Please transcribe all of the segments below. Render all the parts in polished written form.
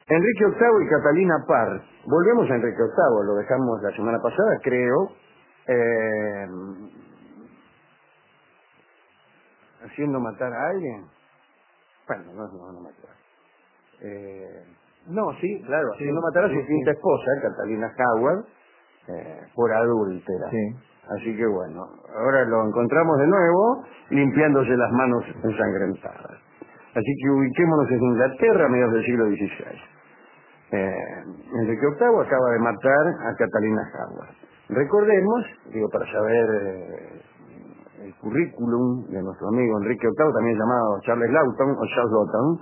Enrique VIII y Catalina Parr. Volvemos a Enrique VIII, lo dejamos la semana pasada, creo, haciendo matar a alguien. Bueno, no matar. No, sí, claro, haciendo matar a su quinta esposa, Catalina Howard, por adúltera. Sí. Así que bueno, ahora lo encontramos de nuevo limpiándose las manos ensangrentadas. Así que ubiquémonos en Inglaterra a mediados del siglo XVI. Enrique VIII acaba de matar a Catalina Howard. Recordemos, digo, para saber el currículum de nuestro amigo Enrique VIII, también llamado Charles Lawton o Charles Lawton,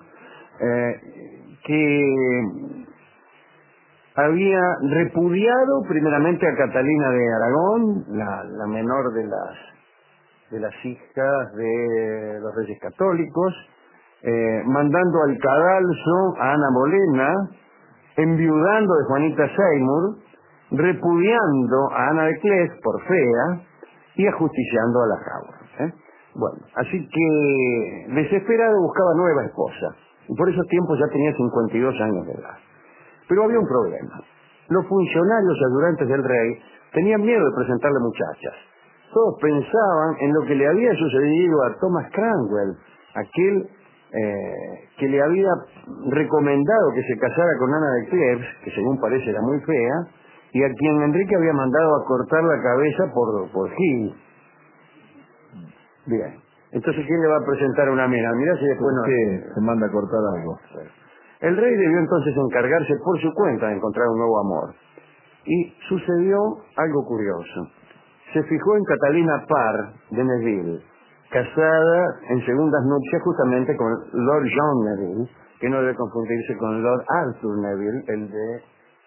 que había repudiado primeramente a Catalina de Aragón, la menor de las hijas de los reyes católicos, mandando al cadalso a Ana Bolena, enviudando de Juanita Seymour, repudiando a Ana de Cleves por fea y ajusticiando a la Howard. Bueno, así que desesperado buscaba nueva esposa, y por esos tiempos ya tenía 52 años de edad. Pero había un problema. Los funcionarios ayudantes del rey tenían miedo de presentarle muchachas. Todos pensaban en lo que le había sucedido a Thomas Cranwell, aquel que le había recomendado que se casara con Ana de Cleves, que según parece era muy fea, y a quien Enrique había mandado a cortar la cabeza por Gil. Bien. Entonces, ¿quién le va a presentar a una mina? Mirá si después no... Sí, se manda a cortar algo. El rey debió entonces encargarse por su cuenta de encontrar un nuevo amor. Y sucedió algo curioso. Se fijó en Catalina Parr de Neville, casada en segundas nupcias justamente con Lord John Neville, que no debe confundirse con Lord Arthur Neville, el de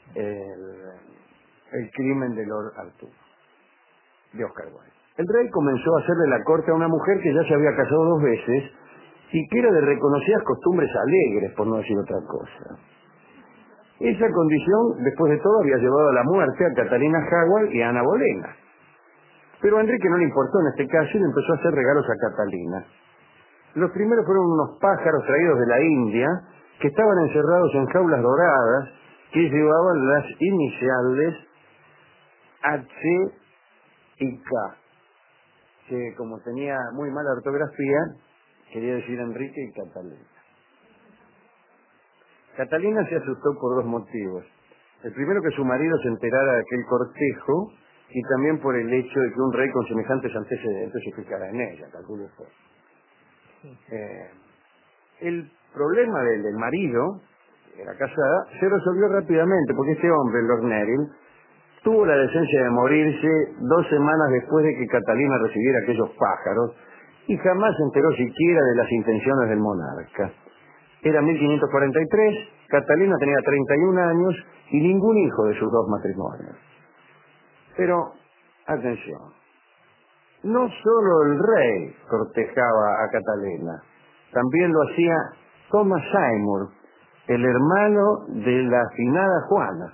el crimen de Lord Arthur, de Oscar Wilde. El rey comenzó a hacerle la corte a una mujer que ya se había casado 2 veces y que era de reconocidas costumbres alegres, por no decir otra cosa. Esa condición, después de todo, había llevado a la muerte a Catalina Howard y a Ana Bolena. Pero a Enrique no le importó en este caso y le empezó a hacer regalos a Catalina. Los primeros fueron unos pájaros traídos de la India que estaban encerrados en jaulas doradas que llevaban las iniciales H y K, que como tenía muy mala ortografía, quería decir Enrique y Catalina. Catalina se asustó por 2 motivos. El primero, que su marido se enterara de aquel cortejo, y también por el hecho de que un rey con semejantes antecedentes se fijara en ella, calculo usted. El problema del marido, que era casada, se resolvió rápidamente, porque este hombre, Lord Neville, tuvo la decencia de morirse 2 semanas después de que Catalina recibiera aquellos pájaros, y jamás se enteró siquiera de las intenciones del monarca. Era 1543, Catalina tenía 31 años y ningún hijo de sus 2 matrimonios. Pero, atención, no solo el rey cortejaba a Catalina, también lo hacía Thomas Seymour, el hermano de la afinada Juana,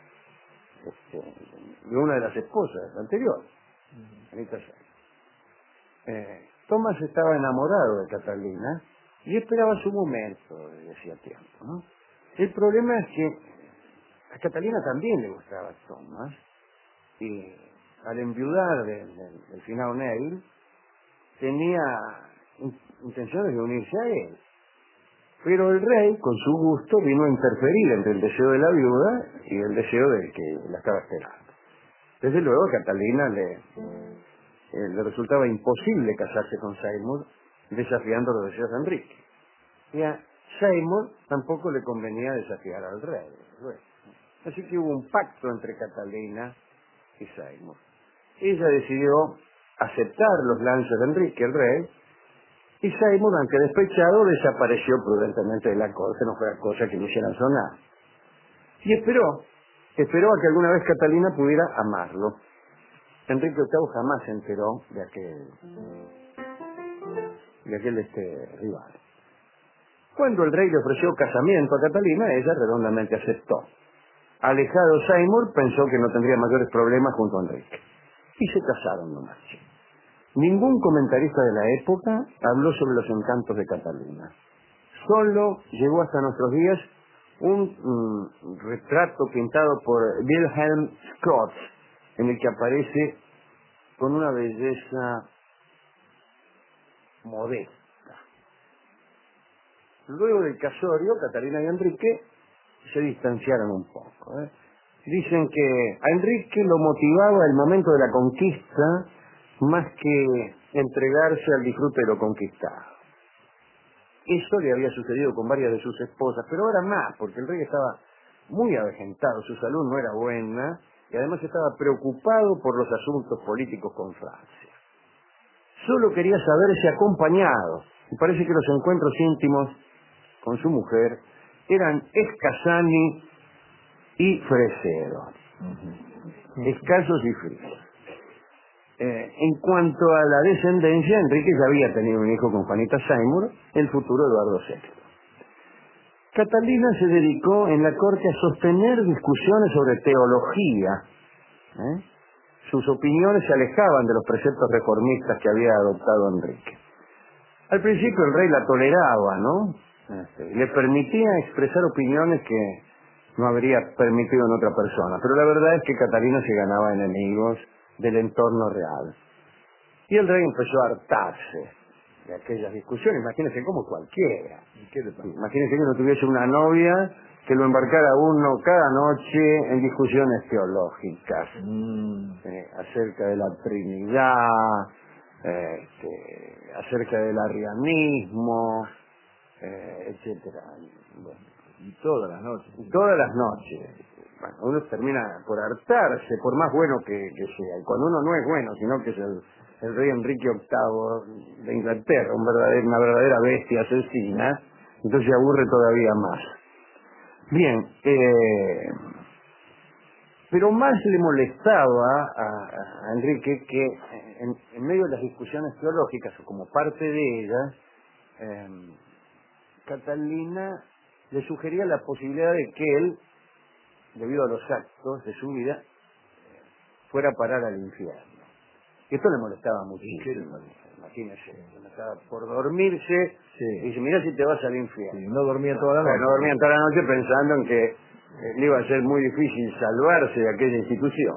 de una de las esposas anteriores, Anita Seymour. Thomas estaba enamorado de Catalina y esperaba su momento desde hacía tiempo, ¿no? El problema es que a Catalina también le gustaba Thomas, y al enviudar del finado Neville tenía intenciones de unirse a él. Pero el rey, con su gusto, vino a interferir entre el deseo de la viuda y el deseo del que la estaba esperando. Desde luego a Catalina le resultaba imposible casarse con Seymour, desafiando los deseos de Enrique. Y a Seymour tampoco le convenía desafiar al rey. Así que hubo un pacto entre Catalina y Seymour. Ella decidió aceptar los lances de Enrique, el rey, y Seymour, aunque despechado, desapareció prudentemente de la corte, no fue cosa que le hicieran sonar. Y esperó a que alguna vez Catalina pudiera amarlo. Enrique VIII jamás se enteró de aquel rival. Cuando el rey le ofreció casamiento a Catalina, ella redondamente aceptó. Alejado Seymour pensó que no tendría mayores problemas junto a Enrique. Y se casaron nomás. Ningún comentarista de la época habló sobre los encantos de Catalina. Solo llegó hasta nuestros días un retrato pintado por Wilhelm Scott, en el que aparece con una belleza modesta. Luego del casorio, Catalina y Enrique se distanciaron un poco. Dicen que a Enrique lo motivaba el momento de la conquista más que entregarse al disfrute de lo conquistado. Eso le había sucedido con varias de sus esposas, pero ahora más, porque el rey estaba muy avejentado, su salud no era buena, y además estaba preocupado por los asuntos políticos con Francia. Solo quería saberse acompañado, y parece que los encuentros íntimos con su mujer eran Escasani y Fresedo, escasos y fríos. En cuanto a la descendencia, Enrique ya había tenido un hijo con Juanita Seymour, el futuro Eduardo VI. Catalina se dedicó en la corte a sostener discusiones sobre teología. Sus opiniones se alejaban de los preceptos reformistas que había adoptado Enrique. Al principio el rey la toleraba, ¿no? Le permitía expresar opiniones que no habría permitido en otra persona, pero la verdad es que Catalina se ganaba enemigos del entorno real. Y el rey empezó a hartarse de aquellas discusiones. Imagínense como cualquiera. Imagínense que no tuviese una novia que lo embarcara uno cada noche en discusiones teológicas acerca de la Trinidad, acerca del arrianismo, etcétera. Bueno, Y todas las noches. todas las noches. Bueno, uno termina por hartarse, por más bueno que sea. Y cuando uno no es bueno, sino que es el rey Enrique VIII de Inglaterra, una verdadera bestia asesina, entonces se aburre todavía más. Bien, pero más le molestaba a Enrique que en medio de las discusiones teológicas, o como parte de ellas, Catalina le sugería la posibilidad de que él, debido a los actos de su vida, fuera a parar al infierno. Y esto le molestaba muchísimo. Imagínese, estaba por dormirse, y dice, mira si te vas al infierno. Sí, no dormía toda la noche. No dormía toda la noche pensando en que le iba a ser muy difícil salvarse de aquella institución.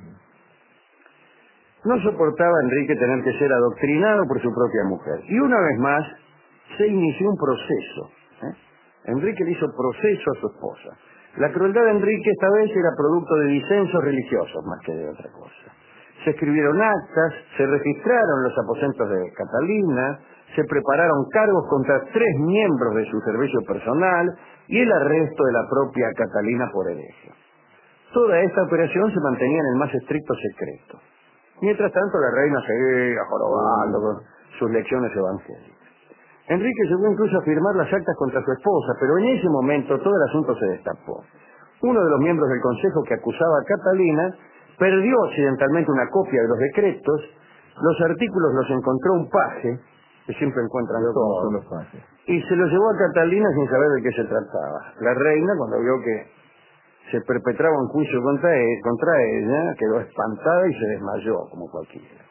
No soportaba Enrique tener que ser adoctrinado por su propia mujer. Y una vez más, se inició un proceso. Enrique le hizo proceso a su esposa. La crueldad de Enrique esta vez era producto de disensos religiosos más que de otra cosa. Se escribieron actas, se registraron los aposentos de Catalina, se prepararon cargos contra 3 miembros de su servicio personal y el arresto de la propia Catalina por hereje. Toda esta operación se mantenía en el más estricto secreto. Mientras tanto, la reina seguía jorobando con sus lecciones evangélicas. Enrique llegó incluso a firmar las actas contra su esposa, pero en ese momento todo el asunto se destapó. Uno de los miembros del consejo que acusaba a Catalina perdió accidentalmente una copia de los decretos, los artículos los encontró un paje, que siempre encuentran todos, y se los llevó a Catalina sin saber de qué se trataba. La reina, cuando vio que se perpetraba un juicio contra ella, quedó espantada y se desmayó, como cualquiera.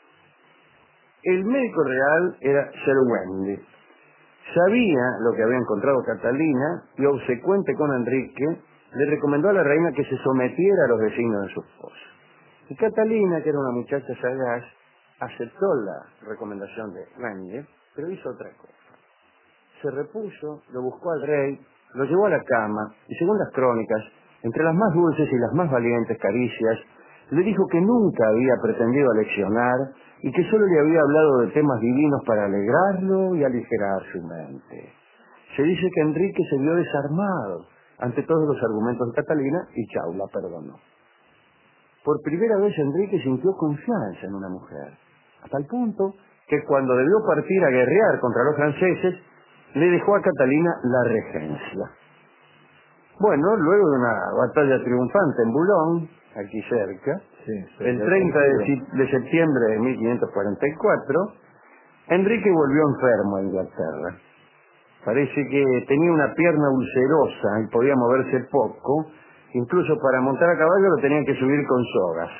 El médico real era Sir Wendy. Sabía lo que había encontrado Catalina y, obsecuente con Enrique, le recomendó a la reina que se sometiera a los designios de su esposa. Y Catalina, que era una muchacha sagaz, aceptó la recomendación de Wendy, pero hizo otra cosa. Se repuso, lo buscó al rey, lo llevó a la cama y, según las crónicas, entre las más dulces y las más valientes caricias, le dijo que nunca había pretendido aleccionar y que solo le había hablado de temas divinos para alegrarlo y aligerar su mente. Se dice que Enrique se vio desarmado ante todos los argumentos de Catalina y chau, la perdonó. Por primera vez Enrique sintió confianza en una mujer, hasta el punto que cuando debió partir a guerrear contra los franceses, le dejó a Catalina la regencia. Bueno, luego de una batalla triunfante en Boulogne, aquí cerca, el 30 de septiembre de 1544, Enrique volvió enfermo a Inglaterra. Parece que tenía una pierna ulcerosa y podía moverse poco. Incluso para montar a caballo lo tenían que subir con sogas.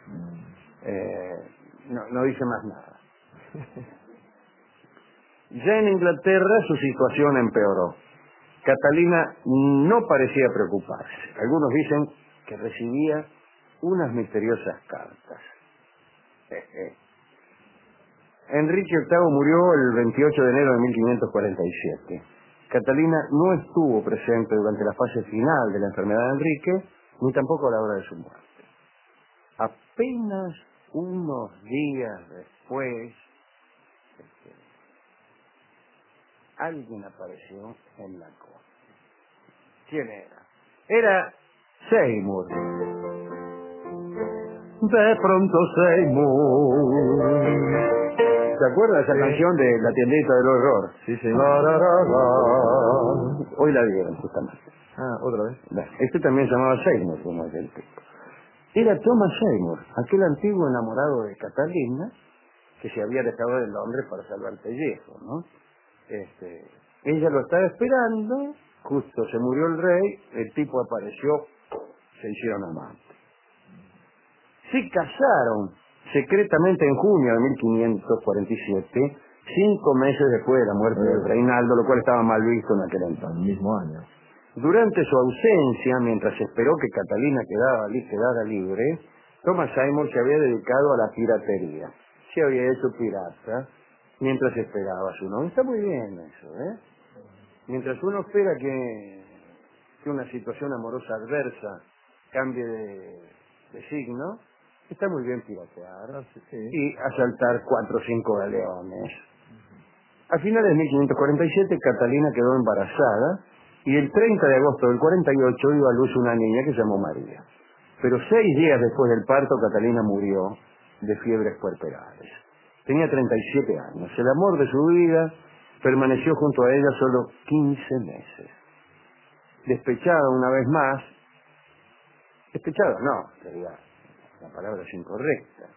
No dice más nada. Ya en Inglaterra su situación empeoró. Catalina no parecía preocuparse. Algunos dicen que recibía unas misteriosas cartas. Enrique VIII murió el 28 de enero de 1547. Catalina no estuvo presente durante la fase final de la enfermedad de Enrique, ni tampoco a la hora de su muerte. Apenas unos días después, alguien apareció en la corte. ¿Quién era? Era Seymour. De pronto Seymour. ¿Se acuerda de esa canción de La tiendita del horror? Sí, señor. Hoy la dieron, justamente. Ah, otra vez. Este también se llamaba Seymour, como aquel tipo. Era Thomas Seymour, aquel antiguo enamorado de Catalina, que se había dejado de Londres para salvar el pellejo, ¿no? Ella lo estaba esperando, justo se murió el rey, el tipo apareció, se hicieron amantes. Se casaron secretamente en junio de 1547, 5 meses después de la muerte del Reinaldo, lo cual estaba mal visto en aquel entonces. El mismo año. Durante su ausencia, mientras esperó que Catalina quedara libre, Thomas Seymour se había dedicado a la piratería. Se había hecho pirata mientras esperaba a su novia. Está muy bien eso, ¿eh? Mientras uno espera que una situación amorosa adversa cambie de signo, está muy bien piratear y asaltar 4 o 5 galeones. A finales de 1547, Catalina quedó embarazada y el 30 de agosto del 48 dio a luz una niña que se llamó María. Pero 6 días después del parto, Catalina murió de fiebres puerperales. Tenía 37 años. El amor de su vida permaneció junto a ella solo 15 meses. Despechada una vez más, despechada no, sería, la palabra es incorrecta.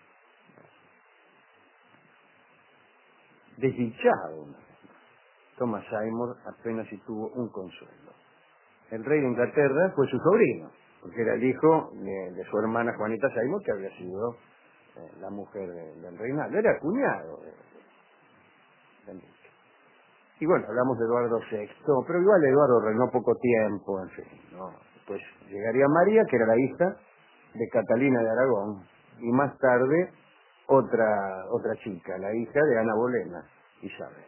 Desdichado una vez más. Thomas Seymour apenas si tuvo un consuelo. El rey de Inglaterra fue su sobrino, porque era el hijo de su hermana Juanita Seymour, que había sido la mujer del Reinaldo. Era cuñado de Enrique. Y bueno, hablamos de Eduardo VI, pero igual Eduardo reinó poco tiempo, en fin, ¿no? Pues llegaría María, que era la hija de Catalina de Aragón, y más tarde otra chica, la hija de Ana Bolena, Isabel.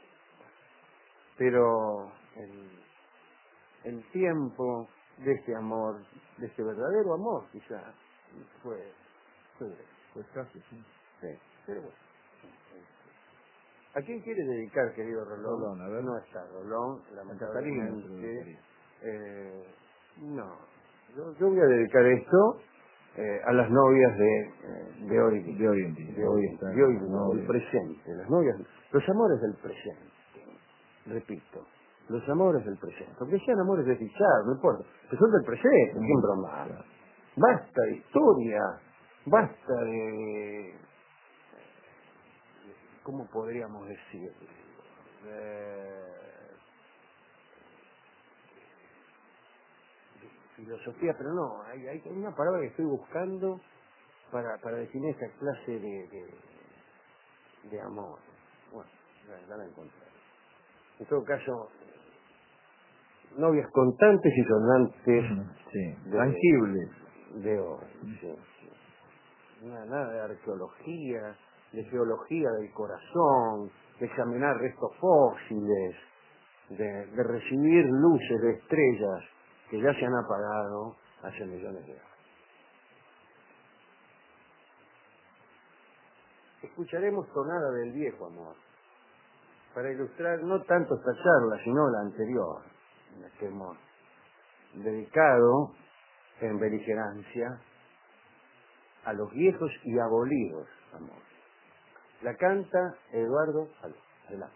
Pero el tiempo de este amor, de este verdadero amor, quizá, fue casi, sí. Sí, pero bueno. ¿A quién quiere dedicar, querido Rolón? Rolón, a ver. No está Rolón, lamentablemente. No. Yo voy a dedicar esto a las novias de hoy día. De hoy en día. De hoy día, del presente. Las novias, los amores del presente. Repito, los amores del presente. Aunque sean amores desdichados, no importa. Que son del presente, sin broma. Basta de historia, basta de... ¿Cómo podríamos decir? Filosofía, pero no, hay una palabra que estoy buscando para definir esta clase de amor. Bueno, ya la encontré. En todo caso, novias contantes y sonantes, tangibles de hoy. Sí. Nada de arqueología, de geología del corazón, de examinar restos fósiles, de recibir luces de estrellas que ya se han apagado hace millones de años. Escucharemos Tonada del Viejo Amor, para ilustrar no tanto esta charla, sino la anterior, en la que hemos dedicado en beligerancia a los viejos y abolidos amores. La canta Eduardo Aló. Adelante.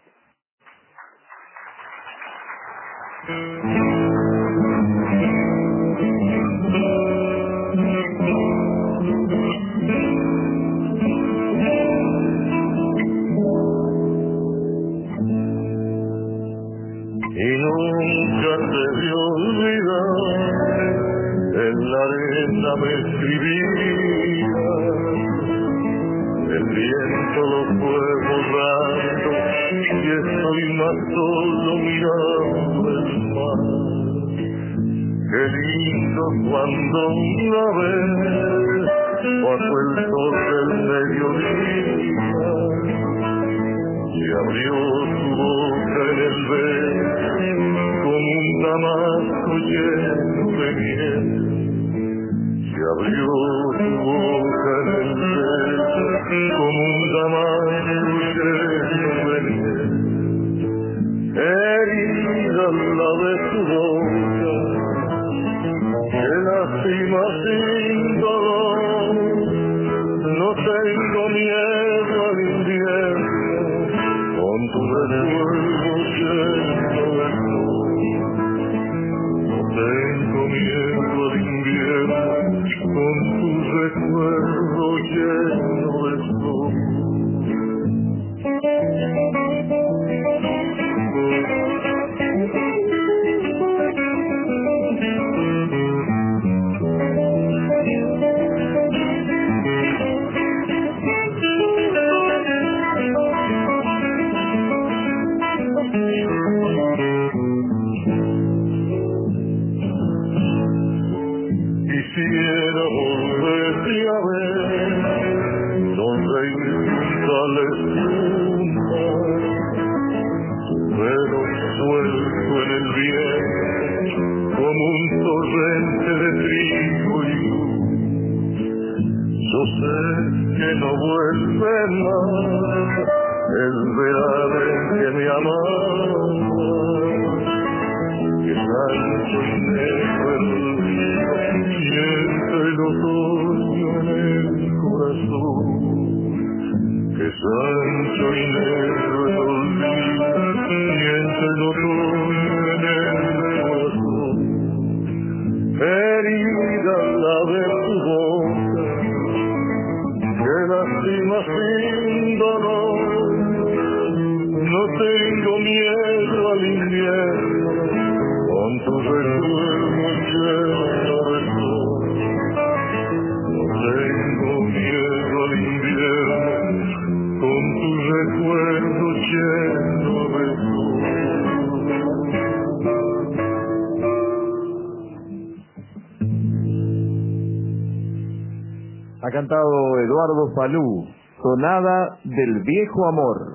Y nunca se me olvida, en la arena me escribía el viento lo fue borrando y estoy más solo mirando el mar. Qué lindo cuando una vez bajo el sol del mediodía y abrió su boca en el beso como un damasco lleno de miel. Se abrió su boca en el beso como un damasco lleno de miel. Herida la de su boca, qué lástima sin dolor. No tengo miedo al invierno, con tu recuerdo lleno de flor. No tengo miedo al invierno, con tu recuerdo lleno de flor. Quisiera volverte a ver, sonreír junto a la espuma, pero suelto en el viento como un torrente de trigo y luz. Yo sé que no vuelve más el verano en que me amaba, que santo y negro el río siente el otoño en el corazón. Que santo y negro el olvido siente el otoño en el corazón. Herida la de tu boca, que lastima sin dolor. No tengo miedo al invierno, con tu recuerdo lleno de flor. No tengo miedo al invierno, con tu recuerdo lleno de flor. Ha cantado Eduardo Falú, Tonada del Viejo Amor.